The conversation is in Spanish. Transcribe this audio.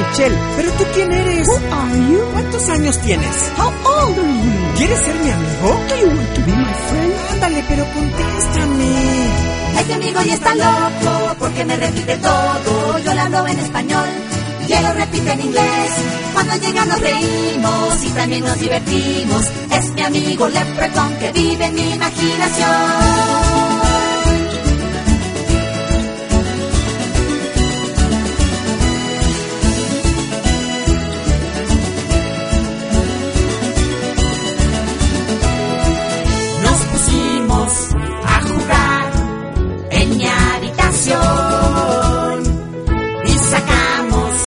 Michelle, pero ¿tú quién eres? Who are you? ¿Cuántos años tienes? How old are you? ¿Quieres ser mi amigo? Do you want to be my friend? Ándale, pero contéstame. Este amigo ya está loco porque me repite todo. Yo le hablo en español y él lo repite en inglés. Cuando llega nos reímos y también nos divertimos. Es mi amigo Leprechaun que vive en mi imaginación.